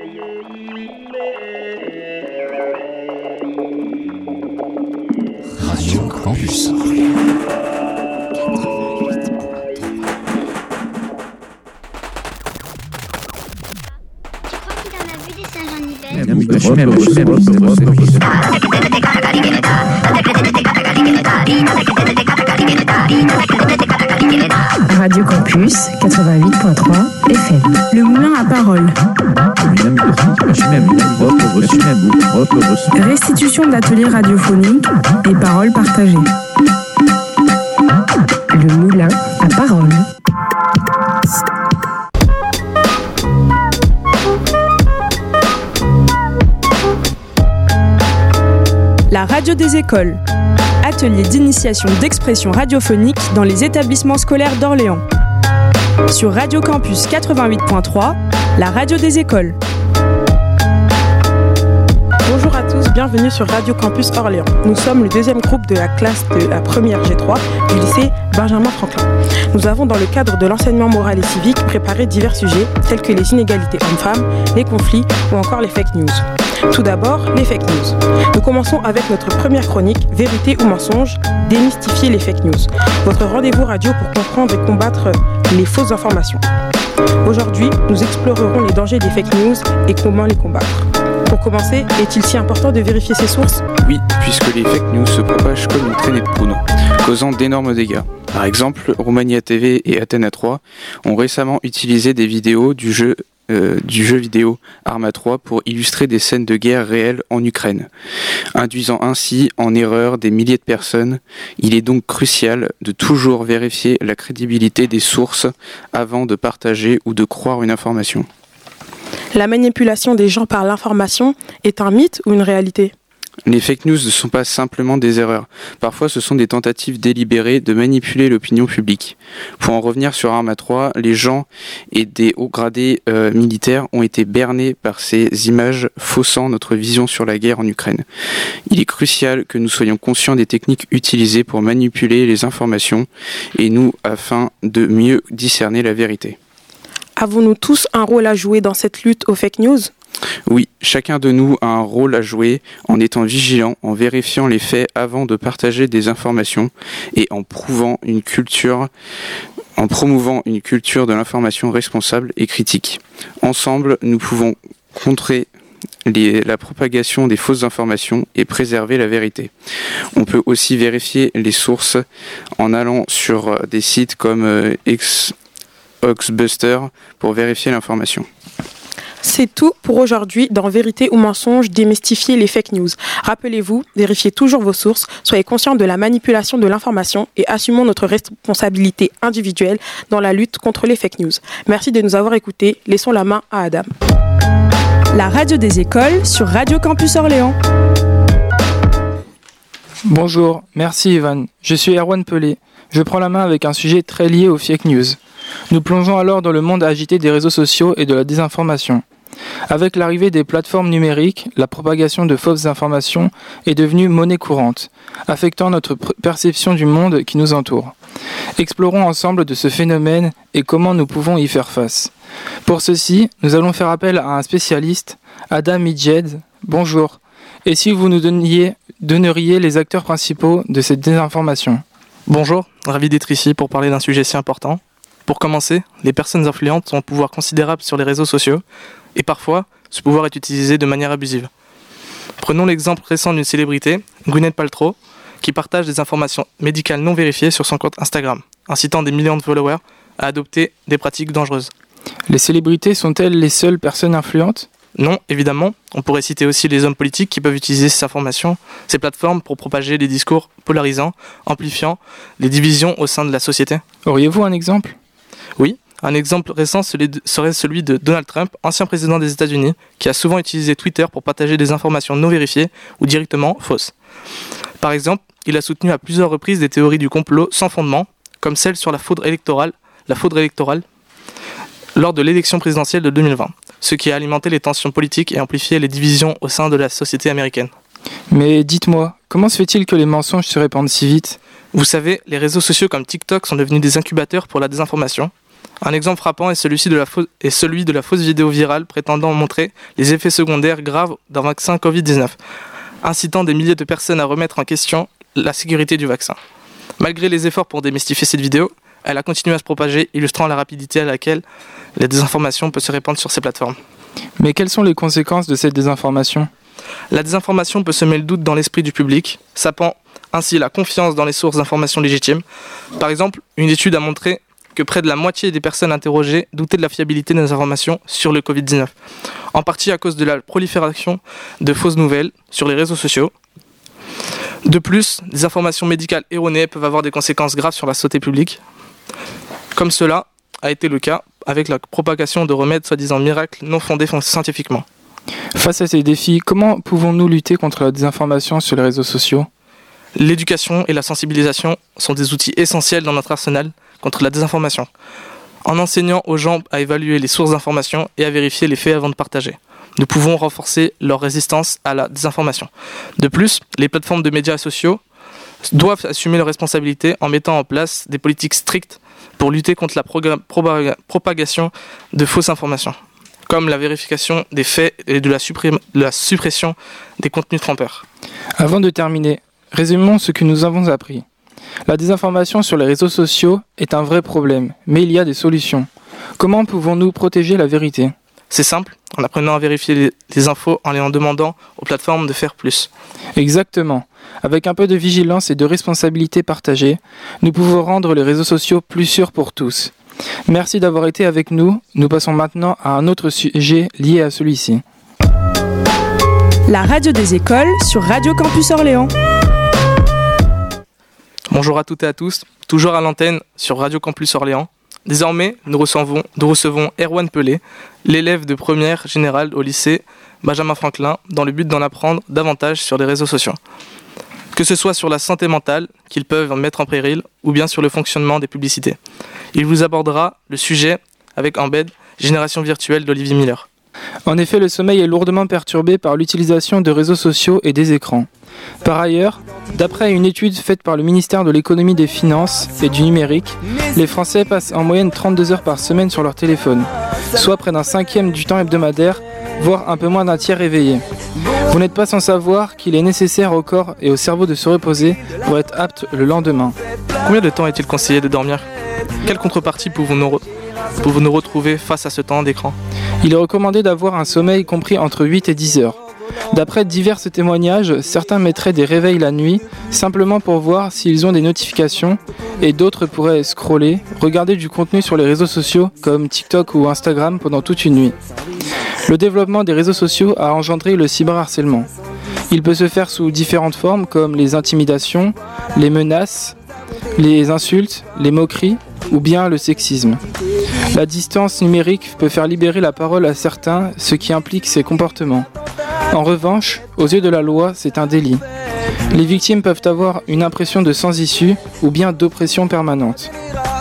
Radio Campus. Radio Campus 88.3 FM. Le moulin à parole. Restitution d'ateliers radiophoniques et paroles partagées. Le moulin à parole. La radio des écoles. Atelier d'initiation d'expression radiophonique dans les établissements scolaires d'Orléans. Sur Radio Campus 88.3, la radio des écoles. Bonjour à tous, bienvenue sur Radio Campus Orléans. Nous sommes le deuxième groupe de la classe de la première G3 du lycée Benjamin Franklin. Nous avons, dans le cadre de l'enseignement moral et civique, préparé divers sujets tels que les inégalités hommes-femmes, les conflits ou encore les fake news. Tout d'abord, les fake news. Nous commençons avec notre première chronique, Vérité ou mensonge, démystifier les fake news. Votre rendez-vous radio pour comprendre et combattre les fausses informations. Aujourd'hui, nous explorerons les dangers des fake news et comment les combattre. Pour commencer, est-il si important de vérifier ses sources ? Oui, puisque les fake news se propagent comme une traînée de poudre, causant d'énormes dégâts. Par exemple, Roumania TV et Athéna 3 ont récemment utilisé des vidéos du jeu vidéo Arma 3 pour illustrer des scènes de guerre réelles en Ukraine, induisant ainsi en erreur des milliers de personnes. Il est donc crucial de toujours vérifier la crédibilité des sources avant de partager ou de croire une information. La manipulation des gens par l'information est un mythe ou une réalité ? Les fake news ne sont pas simplement des erreurs. Parfois, ce sont des tentatives délibérées de manipuler l'opinion publique. Pour en revenir sur Arma 3, les gens et des hauts gradés militaires ont été bernés par ces images faussant notre vision sur la guerre en Ukraine. Il est crucial que nous soyons conscients des techniques utilisées pour manipuler les informations et nous afin de mieux discerner la vérité. Avons-nous tous un rôle à jouer dans cette lutte aux fake news ? Oui, chacun de nous a un rôle à jouer en étant vigilant, en vérifiant les faits avant de partager des informations et en promouvant une culture de l'information responsable et critique. Ensemble, nous pouvons contrer la propagation des fausses informations et préserver la vérité. On peut aussi vérifier les sources en allant sur des sites comme Hoaxbuster pour vérifier l'information. C'est tout pour aujourd'hui dans Vérité ou mensonge, démystifier les fake news. Rappelez-vous, vérifiez toujours vos sources, soyez conscients de la manipulation de l'information et assumons notre responsabilité individuelle dans la lutte contre les fake news. Merci de nous avoir écoutés. Laissons la main à Adam. La radio des écoles sur Radio Campus Orléans. Bonjour, merci Evan. Je suis Erwan Pelé. Je prends la main avec un sujet très lié aux fake news. Nous plongeons alors dans le monde agité des réseaux sociaux et de la désinformation. Avec l'arrivée des plateformes numériques, la propagation de fausses informations est devenue monnaie courante, affectant notre perception du monde qui nous entoure. Explorons ensemble de ce phénomène et comment nous pouvons y faire face. Pour ceci, nous allons faire appel à un spécialiste, Adam Midjed. Bonjour. Et si vous nous donneriez les acteurs principaux de cette désinformation ? Bonjour, ravi d'être ici pour parler d'un sujet si important. Pour commencer, les personnes influentes ont un pouvoir considérable sur les réseaux sociaux et parfois, ce pouvoir est utilisé de manière abusive. Prenons l'exemple récent d'une célébrité, Gwyneth Paltrow, qui partage des informations médicales non vérifiées sur son compte Instagram, incitant des millions de followers à adopter des pratiques dangereuses. Les célébrités sont-elles les seules personnes influentes ? Non, évidemment, on pourrait citer aussi les hommes politiques qui peuvent utiliser ces informations, ces plateformes pour propager des discours polarisants, amplifiant les divisions au sein de la société. Auriez-vous un exemple ? Oui, un exemple récent serait celui de Donald Trump, ancien président des États-Unis, qui a souvent utilisé Twitter pour partager des informations non vérifiées ou directement fausses. Par exemple, il a soutenu à plusieurs reprises des théories du complot sans fondement, comme celle sur la fraude électorale lors de l'élection présidentielle de 2020, ce qui a alimenté les tensions politiques et amplifié les divisions au sein de la société américaine. Mais dites-moi, comment se fait-il que les mensonges se répandent si vite ? Vous savez, les réseaux sociaux comme TikTok sont devenus des incubateurs pour la désinformation. Un exemple frappant est celui de la fausse vidéo virale prétendant montrer les effets secondaires graves d'un vaccin Covid-19, incitant des milliers de personnes à remettre en question la sécurité du vaccin. Malgré les efforts pour démystifier cette vidéo, elle a continué à se propager, illustrant la rapidité à laquelle la désinformation peut se répandre sur ces plateformes. Mais quelles sont les conséquences de cette désinformation ? La désinformation peut semer le doute dans l'esprit du public, sapant ainsi la confiance dans les sources d'informations légitimes. Par exemple, une étude a montré que près de la moitié des personnes interrogées doutaient de la fiabilité des informations sur le Covid-19, en partie à cause de la prolifération de fausses nouvelles sur les réseaux sociaux. De plus, des informations médicales erronées peuvent avoir des conséquences graves sur la santé publique, comme cela a été le cas avec la propagation de remèdes soi-disant miracles non fondés scientifiquement. Face à ces défis, comment pouvons-nous lutter contre la désinformation sur les réseaux sociaux ? L'éducation et la sensibilisation sont des outils essentiels dans notre arsenal contre la désinformation, en enseignant aux gens à évaluer les sources d'information et à vérifier les faits avant de partager. Nous pouvons renforcer leur résistance à la désinformation. De plus, les plateformes de médias sociaux doivent assumer leurs responsabilités en mettant en place des politiques strictes pour lutter contre la propagation de fausses informations, comme la vérification des faits et de la suppression des contenus trompeurs. Avant de terminer, résumons ce que nous avons appris. La désinformation sur les réseaux sociaux est un vrai problème, mais il y a des solutions. Comment pouvons-nous protéger la vérité ? C'est simple, en apprenant à vérifier les infos en les en demandant aux plateformes de faire plus. Exactement. Avec un peu de vigilance et de responsabilité partagée, nous pouvons rendre les réseaux sociaux plus sûrs pour tous. Merci d'avoir été avec nous. Nous passons maintenant à un autre sujet lié à celui-ci. La radio des écoles sur Radio Campus Orléans. Bonjour à toutes et à tous, toujours à l'antenne sur Radio Campus Orléans. Désormais, nous recevons Erwan Pelé, l'élève de première générale au lycée Benjamin Franklin, dans le but d'en apprendre davantage sur les réseaux sociaux. Que ce soit sur la santé mentale, qu'ils peuvent mettre en péril, ou bien sur le fonctionnement des publicités. Il vous abordera le sujet avec Embed, Génération virtuelle d'Olivier Miller. En effet, le sommeil est lourdement perturbé par l'utilisation de réseaux sociaux et des écrans. Par ailleurs, d'après une étude faite par le ministère de l'économie, des finances et du numérique, les Français passent en moyenne 32 heures par semaine sur leur téléphone, soit près d'un cinquième du temps hebdomadaire, voire un peu moins d'un tiers éveillé. Vous n'êtes pas sans savoir qu'il est nécessaire au corps et au cerveau de se reposer pour être apte le lendemain. Combien de temps est-il conseillé de dormir ? Quelle contrepartie pouvons-nous retrouver face à ce temps d'écran ? Il est recommandé d'avoir un sommeil compris entre 8 et 10 heures. D'après divers témoignages, certains mettraient des réveils la nuit, simplement pour voir s'ils ont des notifications, et d'autres pourraient scroller, regarder du contenu sur les réseaux sociaux, comme TikTok ou Instagram, pendant toute une nuit. Le développement des réseaux sociaux a engendré le cyberharcèlement. Il peut se faire sous différentes formes, comme les intimidations, les menaces, les insultes, les moqueries, ou bien le sexisme. La distance numérique peut faire libérer la parole à certains, ce qui implique ces comportements. En revanche, aux yeux de la loi, c'est un délit. Les victimes peuvent avoir une impression de sans-issue ou bien d'oppression permanente.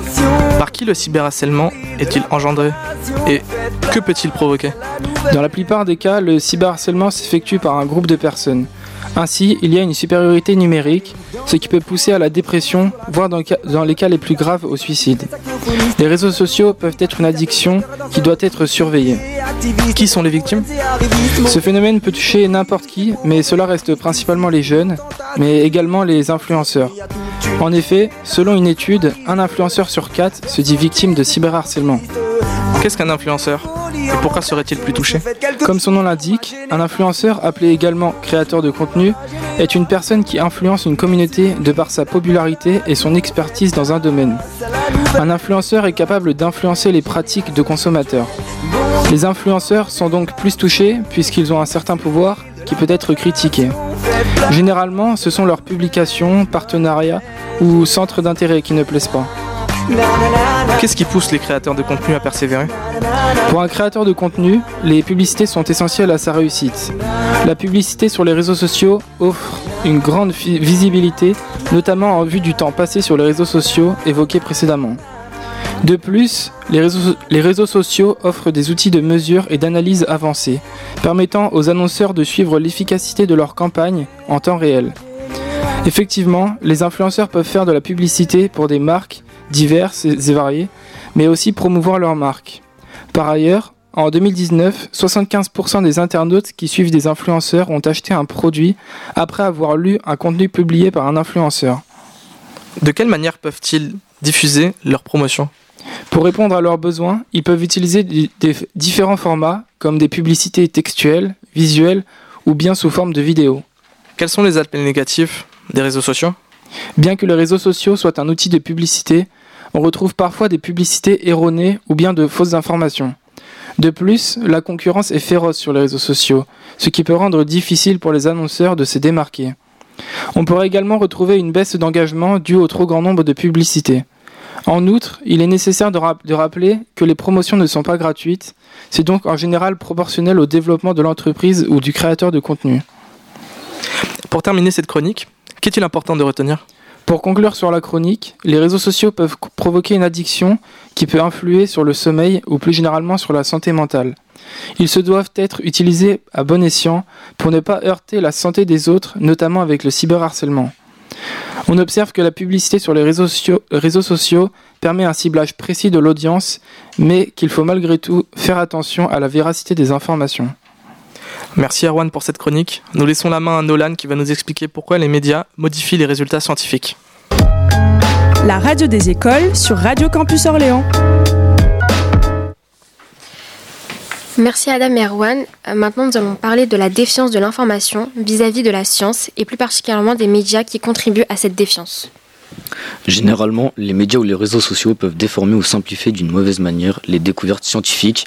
Par qui le cyberharcèlement est-il engendré ? Et que peut-il provoquer ? Dans la plupart des cas, le cyberharcèlement s'effectue par un groupe de personnes. Ainsi, il y a une supériorité numérique, ce qui peut pousser à la dépression, voire dans les cas les plus graves au suicide. Les réseaux sociaux peuvent être une addiction qui doit être surveillée. Qui sont les victimes ? Ce phénomène peut toucher n'importe qui, mais cela reste principalement les jeunes, mais également les influenceurs. En effet, selon une étude, un influenceur sur 4 se dit victime de cyberharcèlement. Qu'est-ce qu'un influenceur ? Et pourquoi serait-il plus touché ? Comme son nom l'indique, un influenceur, appelé également créateur de contenu, est une personne qui influence une communauté de par sa popularité et son expertise dans un domaine. Un influenceur est capable d'influencer les pratiques de consommateurs. Les influenceurs sont donc plus touchés puisqu'ils ont un certain pouvoir qui peut être critiqué. Généralement, ce sont leurs publications, partenariats ou centres d'intérêt qui ne plaisent pas. Qu'est-ce qui pousse les créateurs de contenu à persévérer ? Pour un créateur de contenu, les publicités sont essentielles à sa réussite. La publicité sur les réseaux sociaux offre une grande visibilité, notamment en vue du temps passé sur les réseaux sociaux évoqués précédemment. De plus, les réseaux sociaux offrent des outils de mesure et d'analyse avancés, permettant aux annonceurs de suivre l'efficacité de leur campagne en temps réel. Effectivement, les influenceurs peuvent faire de la publicité pour des marques diverses et variées, mais aussi promouvoir leur marque. Par ailleurs, en 2019, 75% des internautes qui suivent des influenceurs ont acheté un produit après avoir lu un contenu publié par un influenceur. De quelle manière peuvent-ils diffuser leur promotion ? Pour répondre à leurs besoins, ils peuvent utiliser des différents formats comme des publicités textuelles, visuelles ou bien sous forme de vidéos. Quels sont les aspects négatifs des réseaux sociaux ? Bien que les réseaux sociaux soient un outil de publicité, on retrouve parfois des publicités erronées ou bien de fausses informations. De plus, la concurrence est féroce sur les réseaux sociaux, ce qui peut rendre difficile pour les annonceurs de se démarquer. On pourrait également retrouver une baisse d'engagement due au trop grand nombre de publicités. En outre, il est nécessaire de rappeler que les promotions ne sont pas gratuites, c'est donc en général proportionnel au développement de l'entreprise ou du créateur de contenu. Pour terminer cette chronique, qu'est-il important de retenir ? Pour conclure sur la chronique, les réseaux sociaux peuvent provoquer une addiction qui peut influer sur le sommeil ou plus généralement sur la santé mentale. Ils se doivent être utilisés à bon escient pour ne pas heurter la santé des autres, notamment avec le cyberharcèlement. On observe que la publicité sur les réseaux sociaux permet un ciblage précis de l'audience, mais qu'il faut malgré tout faire attention à la véracité des informations. Merci Erwan pour cette chronique. Nous laissons la main à Nolan qui va nous expliquer pourquoi les médias modifient les résultats scientifiques. La radio des écoles sur Radio Campus Orléans. Merci Adam et Erwan. Maintenant, nous allons parler de la défiance de l'information vis-à-vis de la science et plus particulièrement des médias qui contribuent à cette défiance. Généralement, les médias ou les réseaux sociaux peuvent déformer ou simplifier d'une mauvaise manière les découvertes scientifiques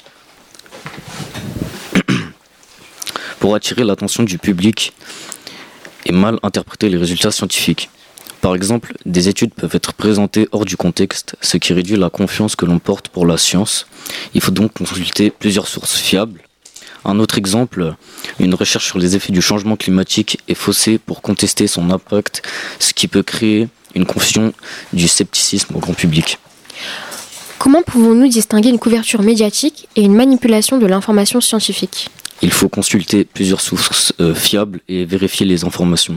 pour attirer l'attention du public et mal interpréter les résultats scientifiques. Par exemple, des études peuvent être présentées hors du contexte, ce qui réduit la confiance que l'on porte pour la science. Il faut donc consulter plusieurs sources fiables. Un autre exemple, une recherche sur les effets du changement climatique est faussée pour contester son impact, ce qui peut créer une confusion du scepticisme au grand public. Comment pouvons-nous distinguer une couverture médiatique et une manipulation de l'information scientifique ? Il faut consulter plusieurs sources fiables et vérifier les informations.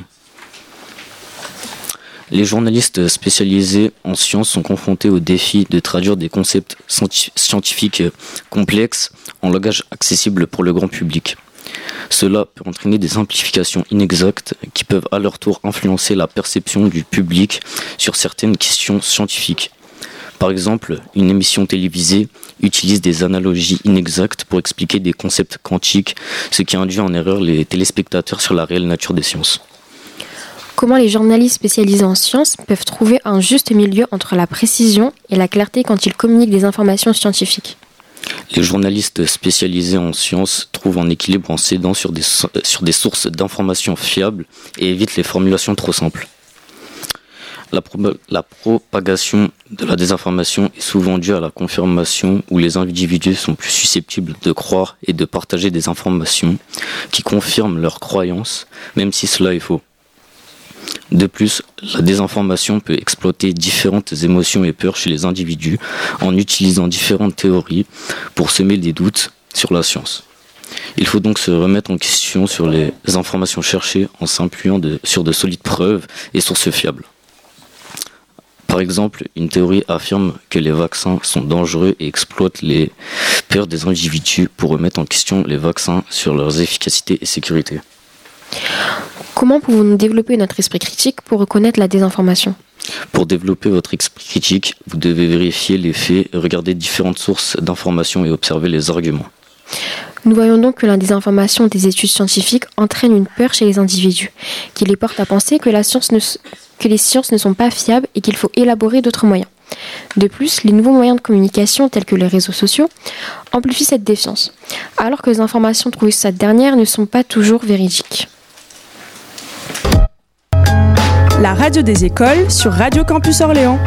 Les journalistes spécialisés en sciences sont confrontés au défi de traduire des concepts scientifiques complexes en langage accessible pour le grand public. Cela peut entraîner des simplifications inexactes qui peuvent à leur tour influencer la perception du public sur certaines questions scientifiques. Par exemple, une émission télévisée utilise des analogies inexactes pour expliquer des concepts quantiques, ce qui induit en erreur les téléspectateurs sur la réelle nature des sciences. Comment les journalistes spécialisés en sciences peuvent trouver un juste milieu entre la précision et la clarté quand ils communiquent des informations scientifiques ? Les journalistes spécialisés en sciences trouvent un équilibre en s'aidant sur des sources d'informations fiables et évitent les formulations trop simples. La propagation de la désinformation est souvent due à la confirmation où les individus sont plus susceptibles de croire et de partager des informations qui confirment leurs croyances, même si cela est faux. De plus, la désinformation peut exploiter différentes émotions et peurs chez les individus en utilisant différentes théories pour semer des doutes sur la science. Il faut donc se remettre en question sur les informations cherchées en s'appuyant sur de solides preuves et sources fiables. Par exemple, une théorie affirme que les vaccins sont dangereux et exploite les peurs des individus pour remettre en question les vaccins sur leur efficacité et sécurité. Comment pouvons-nous développer notre esprit critique pour reconnaître la désinformation ? Pour développer votre esprit critique, vous devez vérifier les faits, regarder différentes sources d'informations et observer les arguments. Nous voyons donc que la désinformation des études scientifiques entraîne une peur chez les individus, qui les porte à penser que les sciences ne sont pas fiables et qu'il faut élaborer d'autres moyens. De plus, les nouveaux moyens de communication tels que les réseaux sociaux amplifient cette défiance, alors que les informations trouvées sur cette dernière ne sont pas toujours véridiques. La radio des écoles sur Radio Campus Orléans.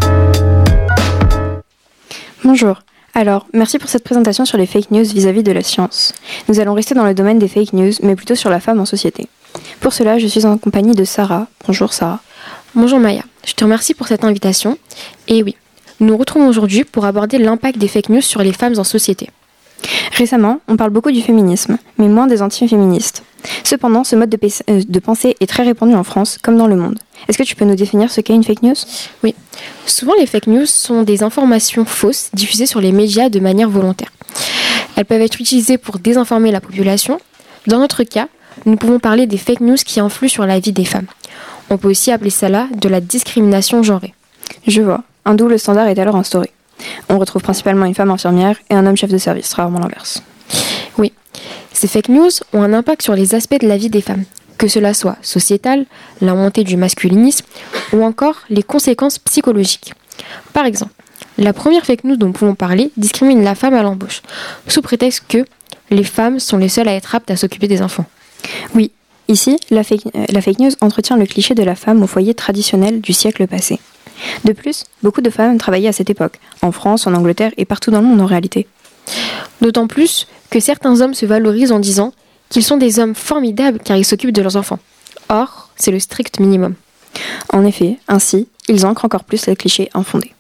Bonjour. Alors, merci pour cette présentation sur les fake news vis-à-vis de la science. Nous allons rester dans le domaine des fake news, mais plutôt sur la femme en société. Pour cela, je suis en compagnie de Sarah. Bonjour Sarah. Bonjour Maya, je te remercie pour cette invitation. Et oui, nous nous retrouvons aujourd'hui pour aborder l'impact des fake news sur les femmes en société. Récemment, on parle beaucoup du féminisme, mais moins des anti-féministes. Cependant, ce mode de pensée est très répandu en France comme dans le monde. Est-ce que tu peux nous définir ce qu'est une fake news ? Oui. Souvent, les fake news sont des informations fausses diffusées sur les médias de manière volontaire. Elles peuvent être utilisées pour désinformer la population. Dans notre cas, nous pouvons parler des fake news qui influent sur la vie des femmes. On peut aussi appeler cela de la discrimination genrée. Je vois. Un double standard est alors instauré. On retrouve principalement une femme infirmière et un homme chef de service, rarement l'inverse. Oui. Ces fake news ont un impact sur les aspects de la vie des femmes, que cela soit sociétal, la montée du masculinisme ou encore les conséquences psychologiques. Par exemple, la première fake news dont nous pouvons parler discrimine la femme à l'embauche, sous prétexte que les femmes sont les seules à être aptes à s'occuper des enfants. Oui, ici, la fake news entretient le cliché de la femme au foyer traditionnel du siècle passé. De plus, beaucoup de femmes travaillaient à cette époque, en France, en Angleterre et partout dans le monde en réalité. D'autant plus que certains hommes se valorisent en disant qu'ils sont des hommes formidables car ils s'occupent de leurs enfants. Or, c'est le strict minimum. En effet, ainsi, ils ancrent encore plus les clichés infondés.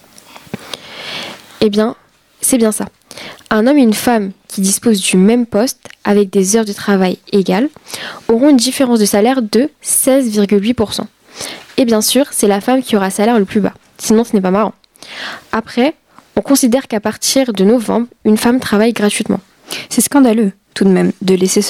Eh bien, c'est bien ça. Un homme et une femme qui disposent du même poste, avec des heures de travail égales, auront une différence de salaire de 16,8%. Et bien sûr, c'est la femme qui aura le salaire le plus bas. Sinon, ce n'est pas marrant. Après, on considère qu'à partir de novembre, une femme travaille gratuitement. C'est scandaleux, tout de même, de laisser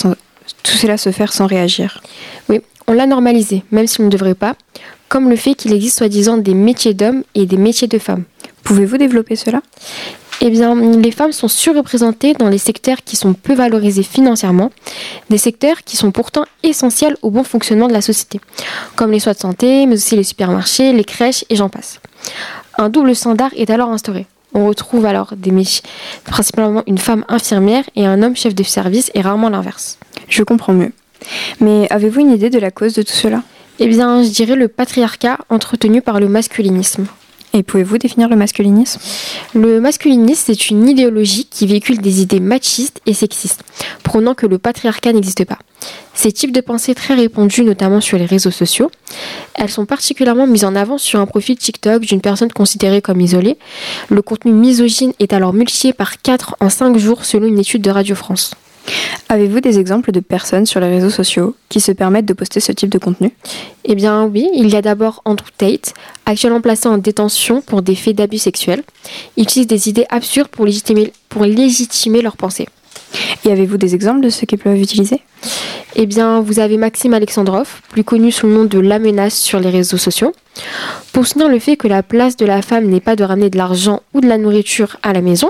tout cela se faire sans réagir. Oui, on l'a normalisé, même si on ne devrait pas, comme le fait qu'il existe soi-disant des métiers d'hommes et des métiers de femmes. Pouvez-vous développer cela ? Eh bien, les femmes sont surreprésentées dans les secteurs qui sont peu valorisés financièrement, des secteurs qui sont pourtant essentiels au bon fonctionnement de la société, comme les soins de santé, mais aussi les supermarchés, les crèches et j'en passe. Un double standard est alors instauré. On retrouve alors des métiers, principalement une femme infirmière et un homme chef de service et rarement l'inverse. Je comprends mieux. Mais avez-vous une idée de la cause de tout cela ? Eh bien, je dirais le patriarcat entretenu par le masculinisme. Et pouvez-vous définir le masculinisme ? Le masculinisme, c'est une idéologie qui véhicule des idées machistes et sexistes, prônant que le patriarcat n'existe pas. Ces types de pensées très répandus, notamment sur les réseaux sociaux, elles sont particulièrement mises en avant sur un profil TikTok d'une personne considérée comme isolée. Le contenu misogyne est alors multiplié par 4 en 5 jours selon une étude de Radio France. Avez-vous des exemples de personnes sur les réseaux sociaux qui se permettent de poster ce type de contenu ? Eh bien oui, il y a d'abord Andrew Tate, actuellement placé en détention pour des faits d'abus sexuels. Il utilise des idées absurdes pour légitimer leurs pensées. Et avez-vous des exemples de ceux qu'ils peuvent utiliser ? Eh bien, vous avez Maxime Alexandrov, plus connu sous le nom de La Menace sur les réseaux sociaux, pour soutenir le fait que la place de la femme n'est pas de ramener de l'argent ou de la nourriture à la maison.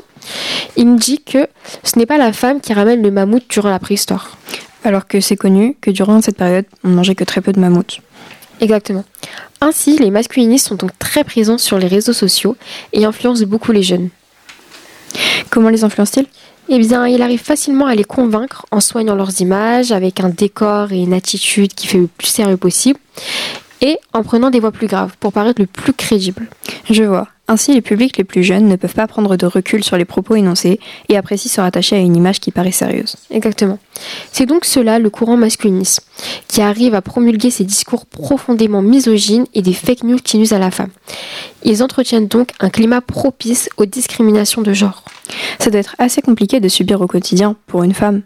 Il dit que ce n'est pas la femme qui ramène le mammouth durant la préhistoire. Alors que c'est connu que durant cette période, on ne mangeait que très peu de mammouths. Exactement. Ainsi, les masculinistes sont donc très présents sur les réseaux sociaux et influencent beaucoup les jeunes. Comment les influencent-ils ? Eh bien, il arrive facilement à les convaincre en soignant leurs images, avec un décor et une attitude qui fait le plus sérieux possible, et en prenant des voix plus graves pour paraître le plus crédible. Je vois. Ainsi, les publics les plus jeunes ne peuvent pas prendre de recul sur les propos énoncés et apprécient se rattacher à une image qui paraît sérieuse. Exactement. C'est donc cela le courant masculiniste, qui arrive à promulguer ces discours profondément misogynes et des fake news qui nuisent à la femme. Ils entretiennent donc un climat propice aux discriminations de genre. Ça doit être assez compliqué de subir au quotidien pour une femme.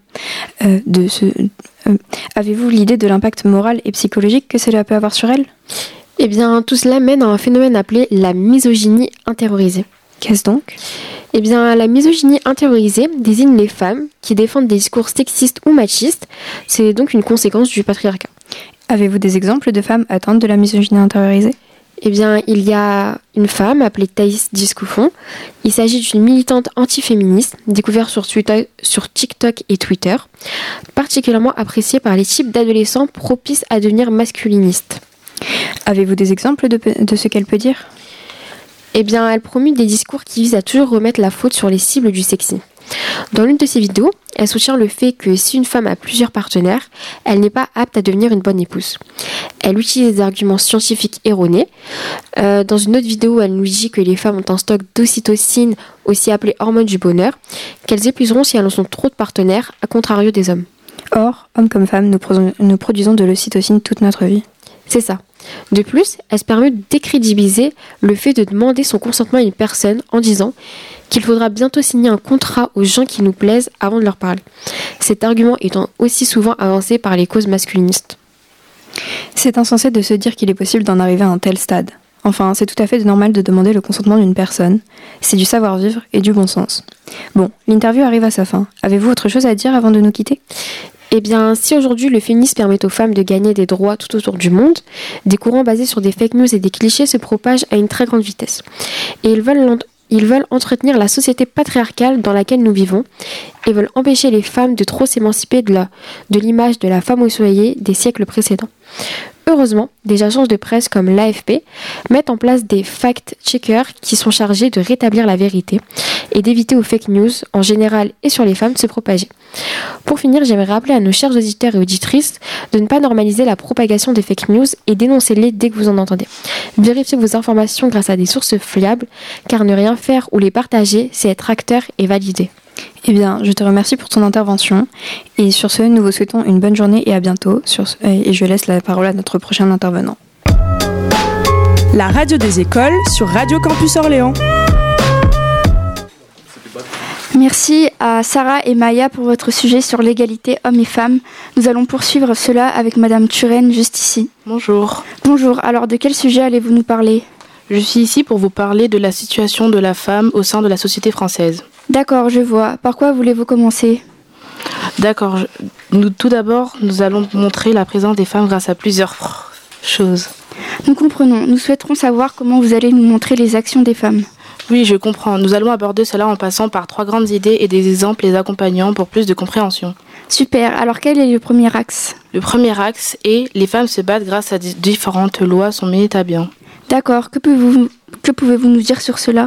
Avez-vous l'idée de l'impact moral et psychologique que cela peut avoir sur elle ? Eh bien, tout cela mène à un phénomène appelé la misogynie intériorisée. Qu'est-ce donc ? Eh bien, la misogynie intériorisée désigne les femmes qui défendent des discours sexistes ou machistes. C'est donc une conséquence du patriarcat. Avez-vous des exemples de femmes atteintes de la misogynie intériorisée ? Eh bien, il y a une femme appelée Thaïs Discoufon. Il s'agit d'une militante antiféministe, découverte sur TikTok et Twitter, particulièrement appréciée par les types d'adolescents propices à devenir masculinistes. Avez-vous des exemples de ce qu'elle peut dire ? Eh bien, elle promue des discours qui visent à toujours remettre la faute sur les cibles du sexisme. Dans l'une de ses vidéos, elle soutient le fait que si une femme a plusieurs partenaires, elle n'est pas apte à devenir une bonne épouse. Elle utilise des arguments scientifiques erronés. Dans une autre vidéo, elle nous dit que les femmes ont un stock d'ocytocine, aussi appelé hormone du bonheur, qu'elles épuiseront si elles en ont trop de partenaires, à contrario des hommes. Or, hommes comme femmes, nous produisons de l'ocytocine toute notre vie. C'est ça. De plus, elle se permet de décrédibiliser le fait de demander son consentement à une personne en disant qu'il faudra bientôt signer un contrat aux gens qui nous plaisent avant de leur parler. Cet argument étant aussi souvent avancé par les causes masculinistes. C'est insensé de se dire qu'il est possible d'en arriver à un tel stade. Enfin, c'est tout à fait normal de demander le consentement d'une personne. C'est du savoir-vivre et du bon sens. Bon, l'interview arrive à sa fin. Avez-vous autre chose à dire avant de nous quitter ? Eh bien, si aujourd'hui le féminisme permet aux femmes de gagner des droits tout autour du monde, des courants basés sur des fake news et des clichés se propagent à une très grande vitesse. Et ils veulent entretenir la société patriarcale dans laquelle nous vivons et veulent empêcher les femmes de trop s'émanciper de l'image de la femme au foyer des siècles précédents. Heureusement, des agences de presse comme l'AFP mettent en place des fact-checkers qui sont chargés de rétablir la vérité et d'éviter aux fake news en général et sur les femmes de se propager. Pour finir, j'aimerais rappeler à nos chers auditeurs et auditrices de ne pas normaliser la propagation des fake news et dénoncez-les dès que vous en entendez. Vérifiez vos informations grâce à des sources fiables, car ne rien faire ou les partager, c'est être acteur et valider. Eh bien, je te remercie pour ton intervention. Et sur ce, nous vous souhaitons une bonne journée et à bientôt. Et je laisse la parole à notre prochain intervenant. La radio des écoles sur Radio Campus Orléans. Merci à Sarah et Maya pour votre sujet sur l'égalité hommes et femmes. Nous allons poursuivre cela avec Madame Turenne juste ici. Bonjour. Bonjour, alors de quel sujet allez-vous nous parler ? Je suis ici pour vous parler de la situation de la femme au sein de la société française. D'accord, je vois. Par quoi voulez-vous commencer ? D'accord. Tout d'abord, nous allons montrer la présence des femmes grâce à plusieurs choses. Nous comprenons. Nous souhaiterons savoir comment vous allez nous montrer les actions des femmes. Oui, je comprends. Nous allons aborder cela en passant par 3 grandes idées et des exemples les accompagnant pour plus de compréhension. Super. Alors quel est le premier axe ? Le premier axe est « Les femmes se battent grâce à différentes lois sont menées à bien ». D'accord. Que pouvez-vous nous dire sur cela ?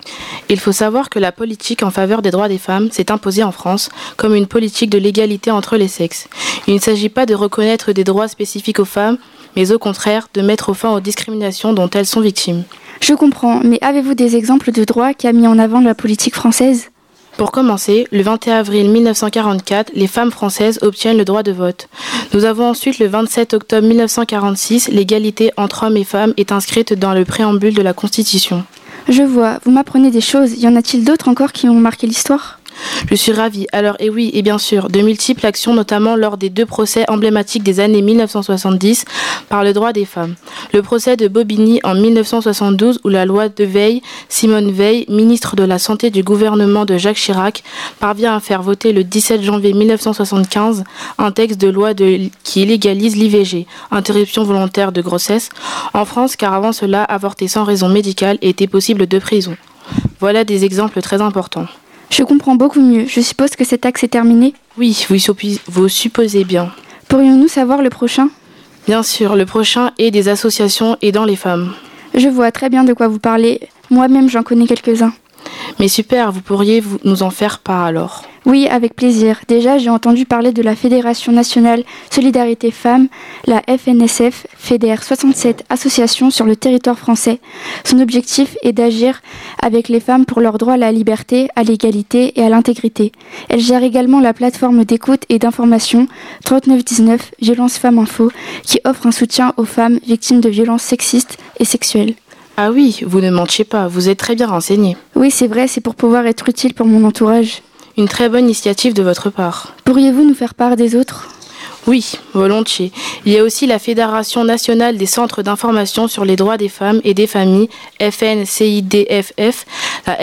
Il faut savoir que la politique en faveur des droits des femmes s'est imposée en France comme une politique de l'égalité entre les sexes. Il ne s'agit pas de reconnaître des droits spécifiques aux femmes, mais au contraire de mettre fin aux discriminations dont elles sont victimes. Je comprends, mais avez-vous des exemples de droits qu'a mis en avant la politique française ? Pour commencer, le 21 avril 1944, les femmes françaises obtiennent le droit de vote. Nous avons ensuite le 27 octobre 1946, l'égalité entre hommes et femmes est inscrite dans le préambule de la Constitution. Je vois, vous m'apprenez des choses. Y en a-t-il d'autres encore qui ont marqué l'histoire ? Je suis ravie. Alors, et oui, et bien sûr, de multiples actions, notamment lors des 2 procès emblématiques des années 1970 par le droit des femmes. Le procès de Bobigny en 1972 où la loi de Veil, Simone Veil, ministre de la Santé du gouvernement de Jacques Chirac, parvient à faire voter le 17 janvier 1975 un texte de loi qui légalise l'IVG, interruption volontaire de grossesse, en France, car avant cela, avorter sans raison médicale était possible de prison. Voilà des exemples très importants. Je comprends beaucoup mieux. Je suppose que cet axe est terminé ? Oui, vous supposez bien. Pourrions-nous savoir le prochain ? Bien sûr, le prochain est des associations aidant les femmes. Je vois très bien de quoi vous parlez. Moi-même, j'en connais quelques-uns. Mais super, vous pourriez nous en faire part alors. Oui, avec plaisir. Déjà, j'ai entendu parler de la Fédération nationale Solidarité Femmes, la FNSF, fédère 67 associations sur le territoire français. Son objectif est d'agir avec les femmes pour leur droit à la liberté, à l'égalité et à l'intégrité. Elle gère également la plateforme d'écoute et d'information 3919 Violences Femmes Info, qui offre un soutien aux femmes victimes de violences sexistes et sexuelles. Ah oui, vous ne mentiez pas, vous êtes très bien renseigné. Oui, c'est vrai, c'est pour pouvoir être utile pour mon entourage. Une très bonne initiative de votre part. Pourriez-vous nous faire part des autres ? Oui, volontiers. Il y a aussi la Fédération nationale des centres d'information sur les droits des femmes et des familles, FNCIDFF, la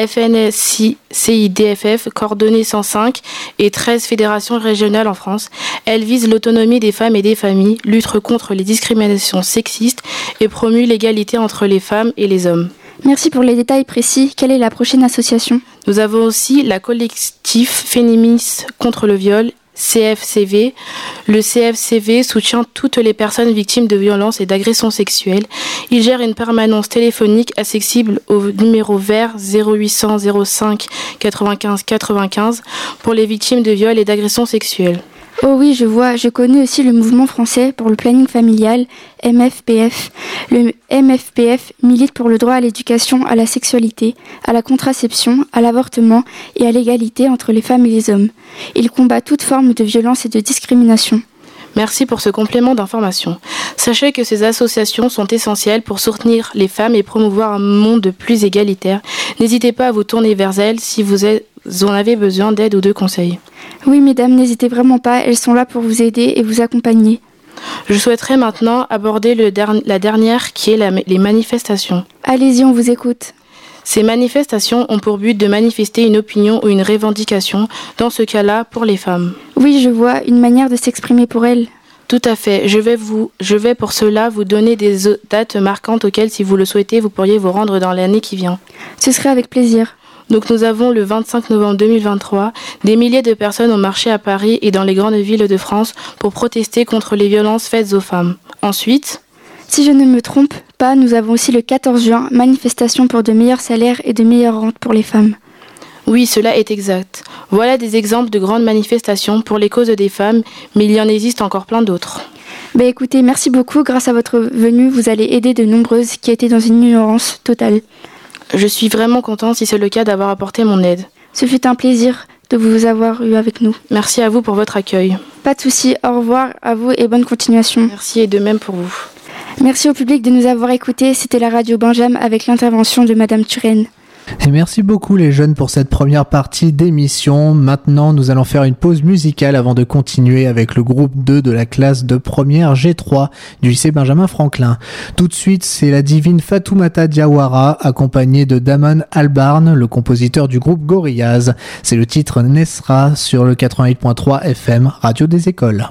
FNCIDFF, coordonnée 105 et 13 fédérations régionales en France. Elle vise l'autonomie des femmes et des familles, lutte contre les discriminations sexistes et promue l'égalité entre les femmes et les hommes. Merci pour les détails précis. Quelle est la prochaine association ? Nous avons aussi la collectif féministe contre le viol, CFCV. Le CFCV soutient toutes les personnes victimes de violences et d'agressions sexuelles. Il gère une permanence téléphonique accessible au numéro vert 0800 05 95 95 pour les victimes de viols et d'agressions sexuelles. Oh oui, je vois. Je connais aussi le mouvement français pour le planning familial, MFPF. Le MFPF milite pour le droit à l'éducation, à la sexualité, à la contraception, à l'avortement et à l'égalité entre les femmes et les hommes. Il combat toute forme de violence et de discrimination. Merci pour ce complément d'information. Sachez que ces associations sont essentielles pour soutenir les femmes et promouvoir un monde plus égalitaire. N'hésitez pas à vous tourner vers elles si vous en avez besoin d'aide ou de conseils. Oui, mesdames, n'hésitez vraiment pas, elles sont là pour vous aider et vous accompagner. Je souhaiterais maintenant aborder la dernière qui est les manifestations. Allez-y, on vous écoute. Ces manifestations ont pour but de manifester une opinion ou une revendication, dans ce cas-là pour les femmes. Oui, je vois, une manière de s'exprimer pour elles. Tout à fait. Je vais pour cela vous donner des dates marquantes auxquelles, si vous le souhaitez, vous pourriez vous rendre dans l'année qui vient. Ce serait avec plaisir. Donc nous avons le 25 novembre 2023, des milliers de personnes ont marché à Paris et dans les grandes villes de France pour protester contre les violences faites aux femmes. Ensuite, si je ne me trompe pas, nous avons aussi le 14 juin, manifestation pour de meilleurs salaires et de meilleures rentes pour les femmes. Oui, cela est exact. Voilà des exemples de grandes manifestations pour les causes des femmes, mais il y en existe encore plein d'autres. Écoutez, merci beaucoup. Grâce à votre venue, vous allez aider de nombreuses qui étaient dans une ignorance totale. Je suis vraiment contente, si c'est le cas, d'avoir apporté mon aide. Ce fut un plaisir de vous avoir eu avec nous. Merci à vous pour votre accueil. Pas de souci. Au revoir à vous et bonne continuation. Merci et de même pour vous. Merci au public de nous avoir écoutés. C'était la radio Benjamin avec l'intervention de Madame Turenne. Et merci beaucoup les jeunes pour cette première partie d'émission. Maintenant, nous allons faire une pause musicale avant de continuer avec le groupe 2 de la classe de première G3 du lycée Benjamin Franklin. Tout de suite, c'est la divine Fatoumata Diawara accompagnée de Damon Albarn, le compositeur du groupe Gorillaz. C'est le titre Nesra sur le 88.3 FM, Radio des Écoles.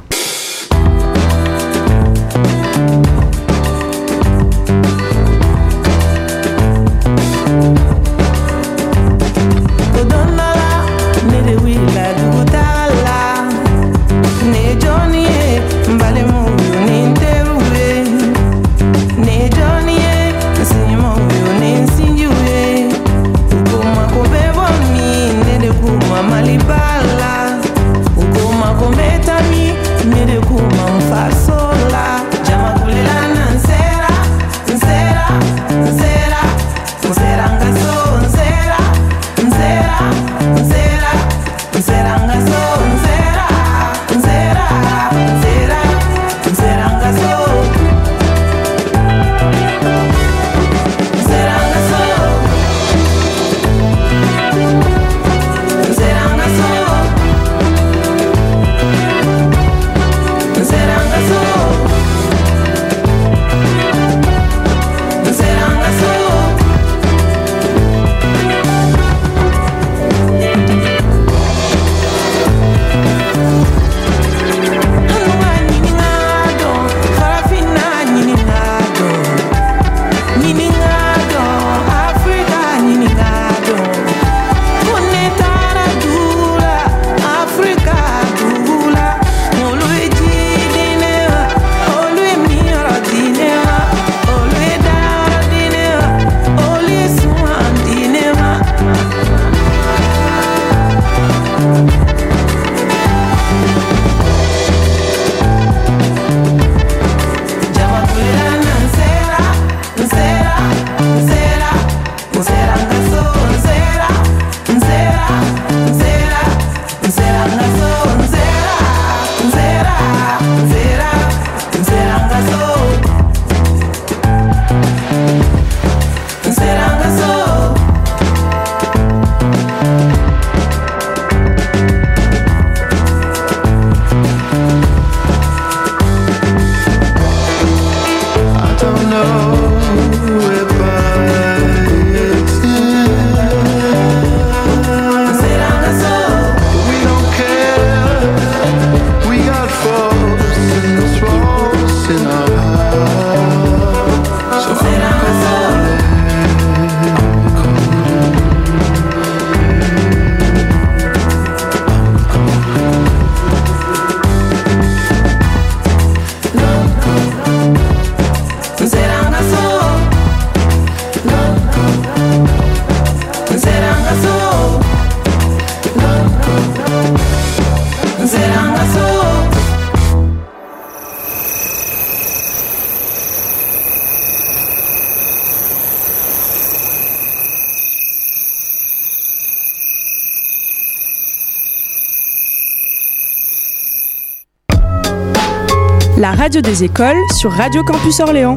La radio des écoles sur Radio Campus Orléans.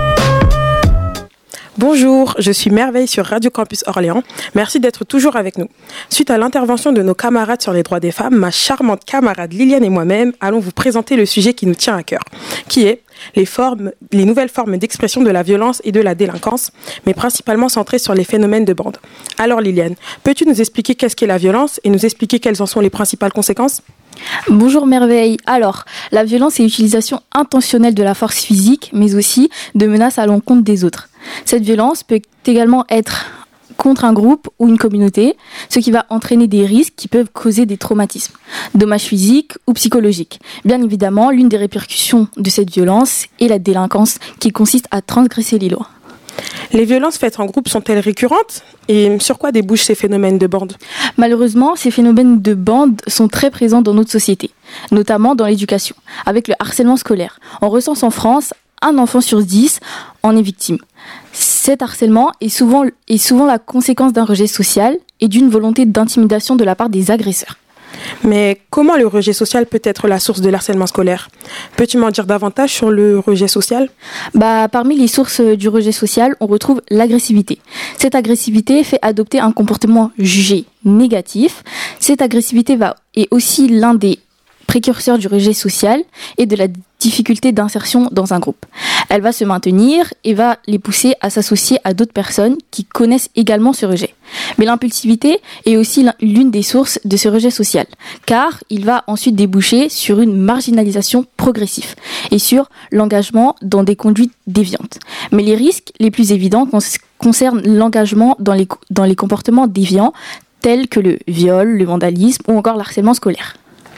Bonjour, je suis Merveille sur Radio Campus Orléans. Merci d'être toujours avec nous. Suite à l'intervention de nos camarades sur les droits des femmes, ma charmante camarade Liliane et moi-même allons vous présenter le sujet qui nous tient à cœur, qui est les nouvelles formes d'expression de la violence et de la délinquance, mais principalement centrées sur les phénomènes de bande. Alors Liliane, peux-tu nous expliquer qu'est-ce qu'est la violence et nous expliquer quelles en sont les principales conséquences ? Bonjour Merveille. Alors, la violence est l'utilisation intentionnelle de la force physique, mais aussi de menaces à l'encontre des autres. Cette violence peut également être contre un groupe ou une communauté, ce qui va entraîner des risques qui peuvent causer des traumatismes, dommages physiques ou psychologiques. Bien évidemment, l'une des répercussions de cette violence est la délinquance qui consiste à transgresser les lois. Les violences faites en groupe sont-elles récurrentes ? Et sur quoi débouchent ces phénomènes de bande ? Malheureusement, ces phénomènes de bande sont très présents dans notre société, notamment dans l'éducation, avec le harcèlement scolaire. On recense en France 1 enfant sur 10 en est victime. Cet harcèlement est souvent la conséquence d'un rejet social et d'une volonté d'intimidation de la part des agresseurs. Mais comment le rejet social peut être la source de l'harcèlement scolaire ? Peux-tu m'en dire davantage sur le rejet social ? Parmi les sources du rejet social, on retrouve l'agressivité. Cette agressivité fait adopter un comportement jugé négatif. Cette agressivité est aussi l'un des précurseurs du rejet social et de la difficulté d'insertion dans un groupe. Elle va se maintenir et va les pousser à s'associer à d'autres personnes qui connaissent également ce rejet. Mais l'impulsivité est aussi l'une des sources de ce rejet social, car il va ensuite déboucher sur une marginalisation progressive et sur l'engagement dans des conduites déviantes. Mais les risques les plus évidents concernent l'engagement dans les comportements déviants tels que le viol, le vandalisme ou encore l'harcèlement scolaire.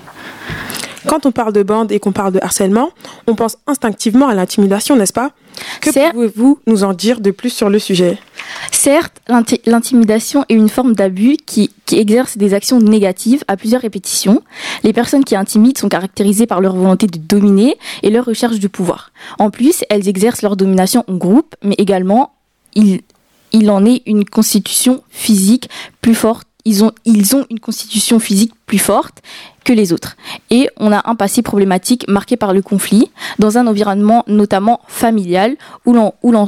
Quand on parle de bande et qu'on parle de harcèlement, on pense instinctivement à l'intimidation, n'est-ce pas ? Que pouvez-vous nous en dire de plus sur le sujet ? Certes, l'intimidation est une forme d'abus qui exerce des actions négatives à plusieurs répétitions. Les personnes qui intimident sont caractérisées par leur volonté de dominer et leur recherche de pouvoir. En plus, elles exercent leur domination en groupe, mais également, il en est une constitution physique plus forte. Ils ont une constitution physique plus forte que les autres. Et on a un passé problématique marqué par le conflit, dans un environnement notamment familial, où l'on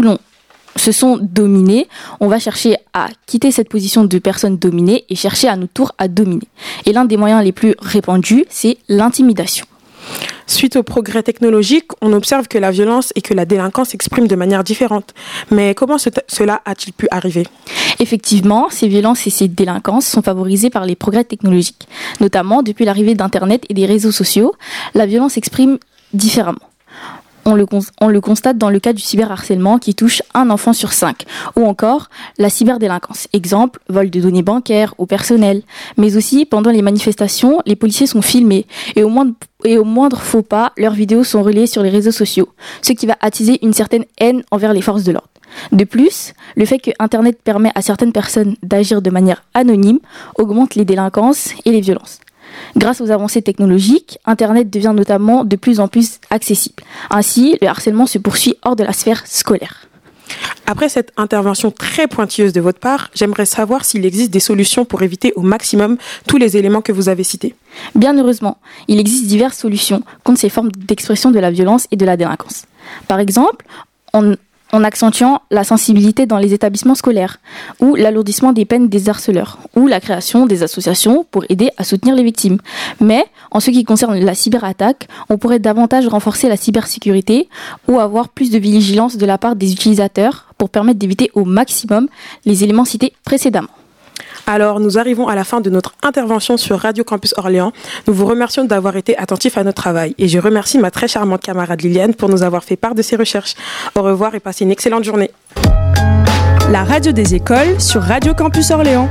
se sont dominés. On va chercher à quitter cette position de personne dominée et chercher à notre tour à dominer. Et l'un des moyens les plus répandus, c'est l'intimidation. Suite au progrès technologique, on observe que la violence et que la délinquance s'expriment de manière différente. Mais comment cela a-t-il pu arriver ? Effectivement, ces violences et ces délinquances sont favorisées par les progrès technologiques. Notamment, depuis l'arrivée d'Internet et des réseaux sociaux, la violence s'exprime différemment. On le constate dans le cas du cyberharcèlement qui touche 1 enfant sur 5, ou encore la cyberdélinquance. Exemple, vol de données bancaires au personnel. Mais aussi, pendant les manifestations, les policiers sont filmés et au moindre faux pas, leurs vidéos sont relayées sur les réseaux sociaux, ce qui va attiser une certaine haine envers les forces de l'ordre. De plus, le fait que Internet permet à certaines personnes d'agir de manière anonyme augmente les délinquances et les violences. Grâce aux avancées technologiques, Internet devient notamment de plus en plus accessible. Ainsi, le harcèlement se poursuit hors de la sphère scolaire. Après cette intervention très pointilleuse de votre part, j'aimerais savoir s'il existe des solutions pour éviter au maximum tous les éléments que vous avez cités. Bien heureusement, il existe diverses solutions contre ces formes d'expression de la violence et de la délinquance. Par exemple, en accentuant la sensibilité dans les établissements scolaires, ou l'alourdissement des peines des harceleurs, ou la création des associations pour aider à soutenir les victimes. Mais, en ce qui concerne la cyberattaque, on pourrait davantage renforcer la cybersécurité ou avoir plus de vigilance de la part des utilisateurs pour permettre d'éviter au maximum les éléments cités précédemment. Alors, nous arrivons à la fin de notre intervention sur Radio Campus Orléans. Nous vous remercions d'avoir été attentifs à notre travail. Et je remercie ma très charmante camarade Liliane pour nous avoir fait part de ses recherches. Au revoir et passez une excellente journée. La radio des écoles sur Radio Campus Orléans.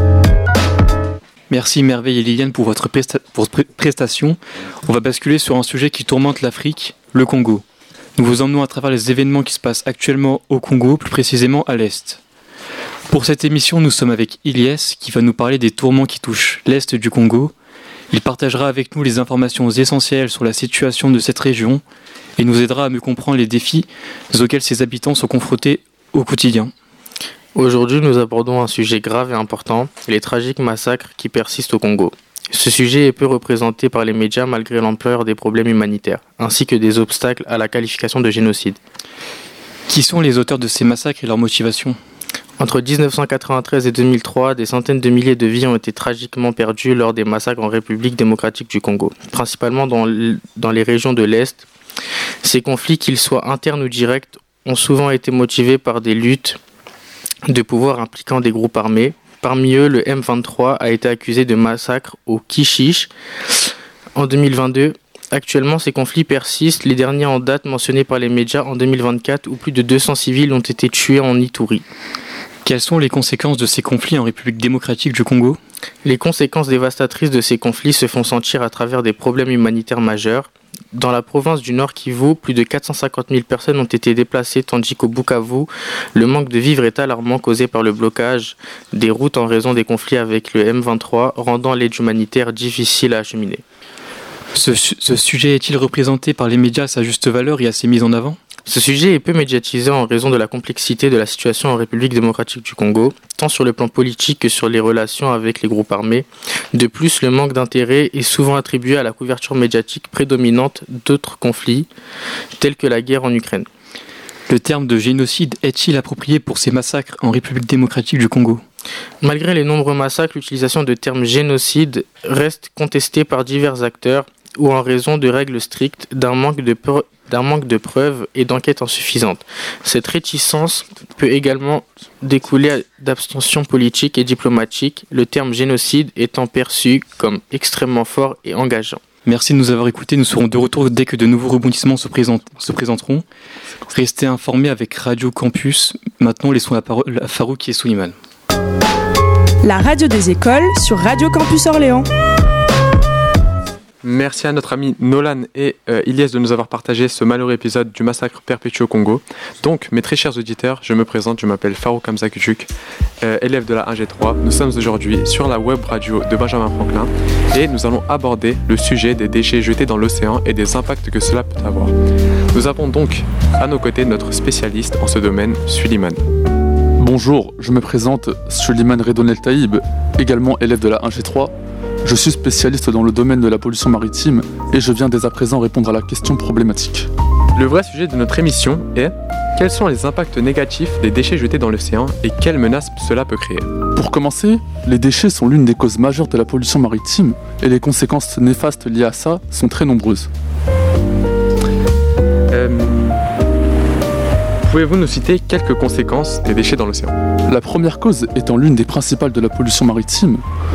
Merci Merveille et Liliane pour votre prestation. On va basculer sur un sujet qui tourmente l'Afrique, le Congo. Nous vous emmenons à travers les événements qui se passent actuellement au Congo, plus précisément à l'Est. Pour cette émission, nous sommes avec Ilyes qui va nous parler des tourments qui touchent l'Est du Congo. Il partagera avec nous les informations essentielles sur la situation de cette région et nous aidera à mieux comprendre les défis auxquels ses habitants sont confrontés au quotidien. Aujourd'hui, nous abordons un sujet grave et important, les tragiques massacres qui persistent au Congo. Ce sujet est peu représenté par les médias malgré l'ampleur des problèmes humanitaires, ainsi que des obstacles à la qualification de génocide. Qui sont les auteurs de ces massacres et leurs motivations ? Entre 1993 et 2003, des centaines de milliers de vies ont été tragiquement perdues lors des massacres en République démocratique du Congo, principalement dans les régions de l'Est. Ces conflits, qu'ils soient internes ou directs, ont souvent été motivés par des luttes de pouvoir impliquant des groupes armés. Parmi eux, le M23 a été accusé de massacre au Kishish en 2022. Actuellement, ces conflits persistent, les derniers en date mentionnés par les médias en 2024, où plus de 200 civils ont été tués en Ituri. Quelles sont les conséquences de ces conflits en République démocratique du Congo ? Les conséquences dévastatrices de ces conflits se font sentir à travers des problèmes humanitaires majeurs. Dans la province du Nord Kivu, plus de 450 000 personnes ont été déplacées, tandis qu'au Bukavu, le manque de vivres est alarmant causé par le blocage des routes en raison des conflits avec le M23, rendant l'aide humanitaire difficile à acheminer. Ce sujet est-il représenté par les médias à sa juste valeur et assez mis en avant ? Ce sujet est peu médiatisé en raison de la complexité de la situation en République démocratique du Congo, tant sur le plan politique que sur les relations avec les groupes armés. De plus, le manque d'intérêt est souvent attribué à la couverture médiatique prédominante d'autres conflits, tels que la guerre en Ukraine. Le terme de génocide est-il approprié pour ces massacres en République démocratique du Congo ? Malgré les nombreux massacres, l'utilisation de terme génocide reste contestée par divers acteurs ou en raison de règles strictes, d'un manque de preuves et d'enquêtes insuffisantes. Cette réticence peut également découler d'abstention politique et diplomatique, le terme génocide étant perçu comme extrêmement fort et engageant. Merci de nous avoir écoutés, nous serons de retour dès que de nouveaux rebondissements se présenteront. Restez informés avec Radio Campus. Maintenant, laissons la parole à Farouk et Souleymane. La radio des écoles sur Radio Campus Orléans. Merci à notre ami Nolan et Ilyes de nous avoir partagé ce malheureux épisode du massacre perpétué au Congo. Donc, mes très chers auditeurs, je me présente, je m'appelle Farouk Hamza Küçük, élève de la 1G3. Nous sommes aujourd'hui sur la web radio de Benjamin Franklin et nous allons aborder le sujet des déchets jetés dans l'océan et des impacts que cela peut avoir. Nous avons donc à nos côtés notre spécialiste en ce domaine, Suleiman. Bonjour, je me présente, Suleiman Redonel Taïb, également élève de la 1G3. Je suis spécialiste dans le domaine de la pollution maritime et je viens dès à présent répondre à la question problématique. Le vrai sujet de notre émission est: quels sont les impacts négatifs des déchets jetés dans l'océan et quelles menaces cela peut créer? Pour commencer, les déchets sont l'une des causes majeures de la pollution maritime et les conséquences néfastes liées à ça sont très nombreuses. Pouvez-vous nous citer quelques conséquences des déchets dans l'océan? La première cause étant l'une des principales de la pollution maritime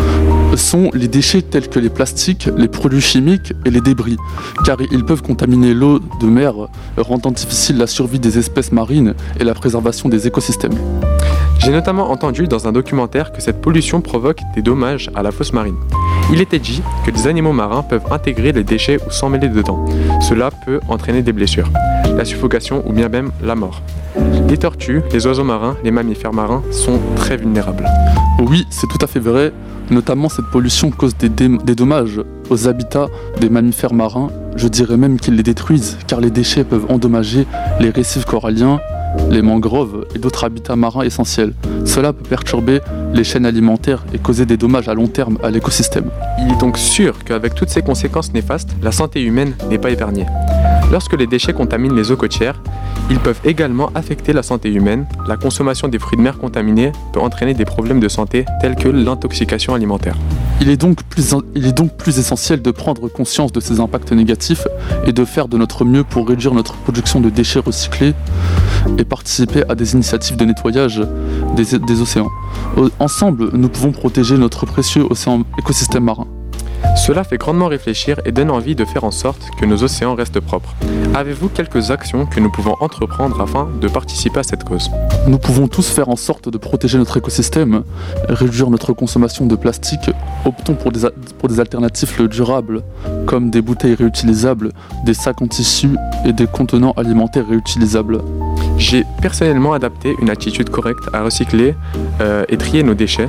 sont les déchets tels que les plastiques, les produits chimiques et les débris, car ils peuvent contaminer l'eau de mer, rendant difficile la survie des espèces marines et la préservation des écosystèmes. J'ai notamment entendu dans un documentaire que cette pollution provoque des dommages à la fosse marine. Il était dit que des animaux marins peuvent intégrer les déchets ou s'emmêler dedans. Cela peut entraîner des blessures, la suffocation ou bien même la mort. Les tortues, les oiseaux marins, les mammifères marins sont très vulnérables. Oui, c'est tout à fait vrai. Notamment, cette pollution cause des dommages aux habitats des mammifères marins. Je dirais même qu'ils les détruisent, car les déchets peuvent endommager les récifs coralliens, les mangroves et d'autres habitats marins essentiels. Cela peut perturber les chaînes alimentaires et causer des dommages à long terme à l'écosystème. Il est donc sûr qu'avec toutes ces conséquences néfastes, la santé humaine n'est pas épargnée. Lorsque les déchets contaminent les eaux côtières, ils peuvent également affecter la santé humaine. La consommation des fruits de mer contaminés peut entraîner des problèmes de santé tels que l'intoxication alimentaire. Il est donc plus essentiel de prendre conscience de ces impacts négatifs et de faire de notre mieux pour réduire notre production de déchets recyclés et participer à des initiatives de nettoyage des océans. Ensemble, nous pouvons protéger notre précieux écosystème marin. Cela fait grandement réfléchir et donne envie de faire en sorte que nos océans restent propres. Avez-vous quelques actions que nous pouvons entreprendre afin de participer à cette cause? Nous pouvons tous faire en sorte de protéger notre écosystème, réduire notre consommation de plastique, optons pour des alternatives durables, comme des bouteilles réutilisables, des sacs en tissu et des contenants alimentaires réutilisables. J'ai personnellement adapté une attitude correcte à recycler et trier nos déchets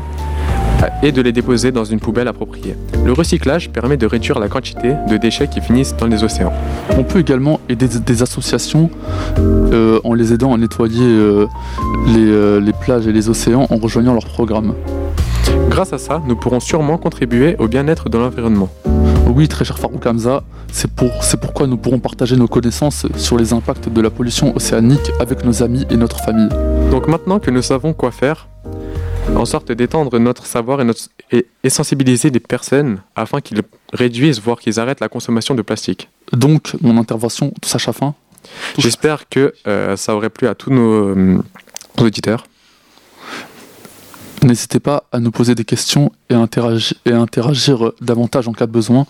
et de les déposer dans une poubelle appropriée. Le recyclage permet de réduire la quantité de déchets qui finissent dans les océans. On peut également aider des associations en les aidant à nettoyer les plages et les océans en rejoignant leur programme. Grâce à ça, nous pourrons sûrement contribuer au bien-être de l'environnement. Oui, très cher Farouk Hamza, c'est pourquoi nous pourrons partager nos connaissances sur les impacts de la pollution océanique avec nos amis et notre famille. Donc maintenant que nous savons quoi faire, en sorte d'étendre notre savoir et sensibiliser les personnes afin qu'ils réduisent, voire qu'ils arrêtent la consommation de plastique. Donc, mon intervention touche à fin. J'espère que ça aurait plu à tous nos auditeurs. N'hésitez pas à nous poser des questions et à interagir davantage en cas de besoin.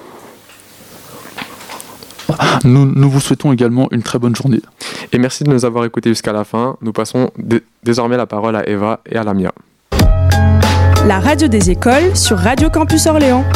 Nous vous souhaitons également une très bonne journée. Et merci de nous avoir écoutés jusqu'à la fin. Nous passons désormais la parole à Eva et à Lamia. La radio des écoles sur Radio Campus Orléans.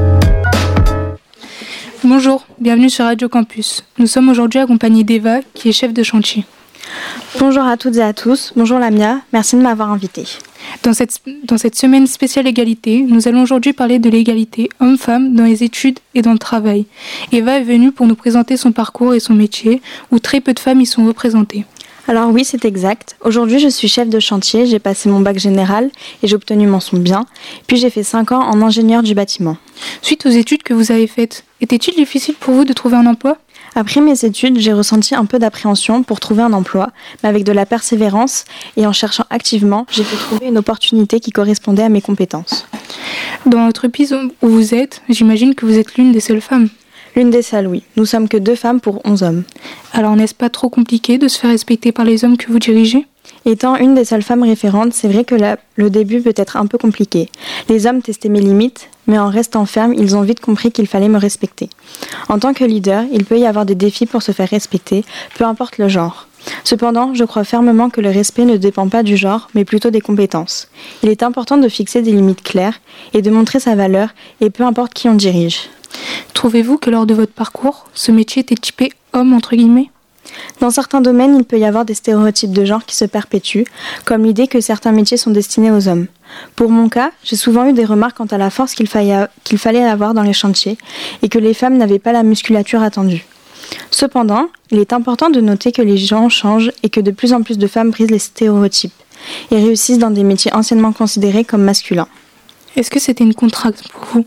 Bonjour, bienvenue sur Radio Campus. Nous sommes aujourd'hui accompagnés d'Eva, qui est chef de chantier. Bonjour à toutes et à tous, bonjour Lamia, merci de m'avoir invitée. Dans cette semaine spéciale égalité, nous allons aujourd'hui parler de l'égalité homme-femme dans les études et dans le travail. Eva est venue pour nous présenter son parcours et son métier, où très peu de femmes y sont représentées. Alors oui, c'est exact. Aujourd'hui, je suis chef de chantier, j'ai passé mon bac général et j'ai obtenu mention bien. Puis j'ai fait 5 ans en ingénieur du bâtiment. Suite aux études que vous avez faites, était-il difficile pour vous de trouver un emploi ? Après mes études, j'ai ressenti un peu d'appréhension pour trouver un emploi, mais avec de la persévérance et en cherchant activement, j'ai pu trouver une opportunité qui correspondait à mes compétences. Dans l'entreprise où vous êtes, j'imagine que vous êtes l'une des seules femmes. L'une des seules, oui. Nous sommes que 2 femmes pour 11 hommes. Alors n'est-ce pas trop compliqué de se faire respecter par les hommes que vous dirigez ? Étant une des seules femmes référentes, c'est vrai que le début peut être un peu compliqué. Les hommes testaient mes limites, mais en restant fermes, ils ont vite compris qu'il fallait me respecter. En tant que leader, il peut y avoir des défis pour se faire respecter, peu importe le genre. Cependant, je crois fermement que le respect ne dépend pas du genre, mais plutôt des compétences. Il est important de fixer des limites claires et de montrer sa valeur, et peu importe qui on dirige. Trouvez-vous que lors de votre parcours, ce métier était typé homme entre guillemets ? Dans certains domaines, il peut y avoir des stéréotypes de genre qui se perpétuent, comme l'idée que certains métiers sont destinés aux hommes. Pour mon cas, j'ai souvent eu des remarques quant à la force qu'il fallait avoir dans les chantiers et que les femmes n'avaient pas la musculature attendue. Cependant, il est important de noter que les gens changent et que de plus en plus de femmes brisent les stéréotypes et réussissent dans des métiers anciennement considérés comme masculins. Est-ce que c'était une contrainte pour vous ?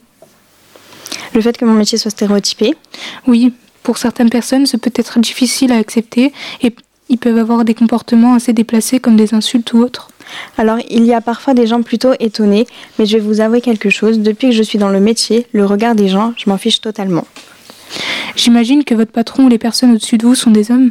Le fait que mon métier soit stéréotypé ? Oui. Pour certaines personnes, ce peut être difficile à accepter et ils peuvent avoir des comportements assez déplacés comme des insultes ou autres. Alors, il y a parfois des gens plutôt étonnés, mais je vais vous avouer quelque chose. Depuis que je suis dans le métier, le regard des gens, je m'en fiche totalement. J'imagine que votre patron ou les personnes au-dessus de vous sont des hommes ?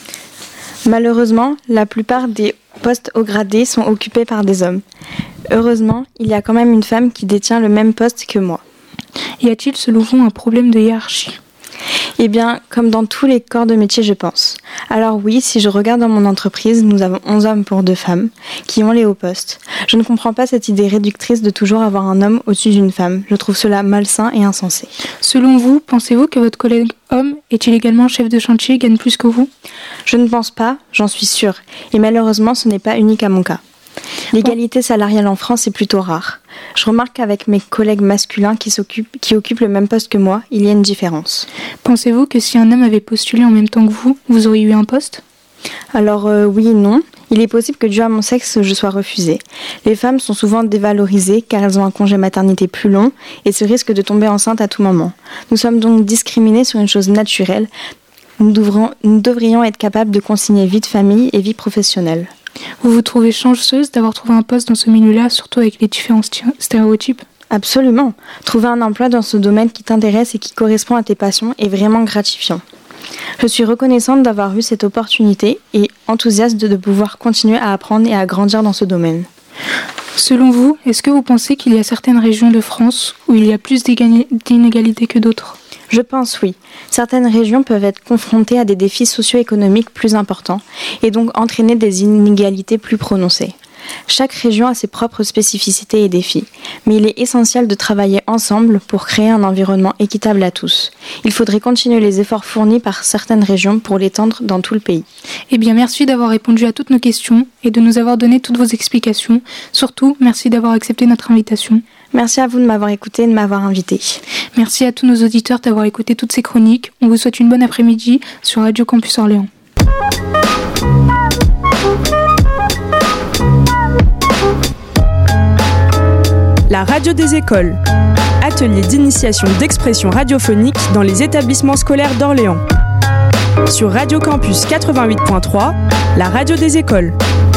Malheureusement, la plupart des postes haut gradés sont occupés par des hommes. Heureusement, il y a quand même une femme qui détient le même poste que moi. Y a-t-il selon vous un problème de hiérarchie ? Eh bien, comme dans tous les corps de métier, je pense. Alors oui, si je regarde dans mon entreprise, nous avons 11 hommes pour 2 femmes qui ont les hauts postes. Je ne comprends pas cette idée réductrice de toujours avoir un homme au-dessus d'une femme. Je trouve cela malsain et insensé. Selon vous, pensez-vous que votre collègue homme est-il également chef de chantier et gagne plus que vous ? Je ne pense pas, j'en suis sûre. Et malheureusement, ce n'est pas unique à mon cas. L'égalité salariale en France est plutôt rare. Je remarque qu'avec mes collègues masculins qui occupent le même poste que moi, il y a une différence. Pensez-vous que si un homme avait postulé en même temps que vous auriez eu un poste ? Alors oui et non. Il est possible que dû à mon sexe, je sois refusée. Les femmes sont souvent dévalorisées car elles ont un congé maternité plus long et se risquent de tomber enceinte à tout moment. Nous sommes donc discriminés sur une chose naturelle. Nous devrions être capables de concilier vie de famille et vie professionnelle. Vous vous trouvez chanceuse d'avoir trouvé un poste dans ce milieu-là, surtout avec les différents stéréotypes ? Absolument. Trouver un emploi dans ce domaine qui t'intéresse et qui correspond à tes passions est vraiment gratifiant. Je suis reconnaissante d'avoir eu cette opportunité et enthousiaste de pouvoir continuer à apprendre et à grandir dans ce domaine. Selon vous, est-ce que vous pensez qu'il y a certaines régions de France où il y a plus d'inégalités que d'autres ? Je pense oui. Certaines régions peuvent être confrontées à des défis socio-économiques plus importants et donc entraîner des inégalités plus prononcées. Chaque région a ses propres spécificités et défis, mais il est essentiel de travailler ensemble pour créer un environnement équitable à tous. Il faudrait continuer les efforts fournis par certaines régions pour l'étendre dans tout le pays. Eh bien, merci d'avoir répondu à toutes nos questions et de nous avoir donné toutes vos explications. Surtout, merci d'avoir accepté notre invitation. Merci à vous de m'avoir écouté et de m'avoir invité. Merci à tous nos auditeurs d'avoir écouté toutes ces chroniques. On vous souhaite une bonne après-midi sur Radio Campus Orléans. la radio des écoles. Atelier d'initiation d'expression radiophonique dans les établissements scolaires d'Orléans. Sur Radio Campus 88.3, la radio des écoles.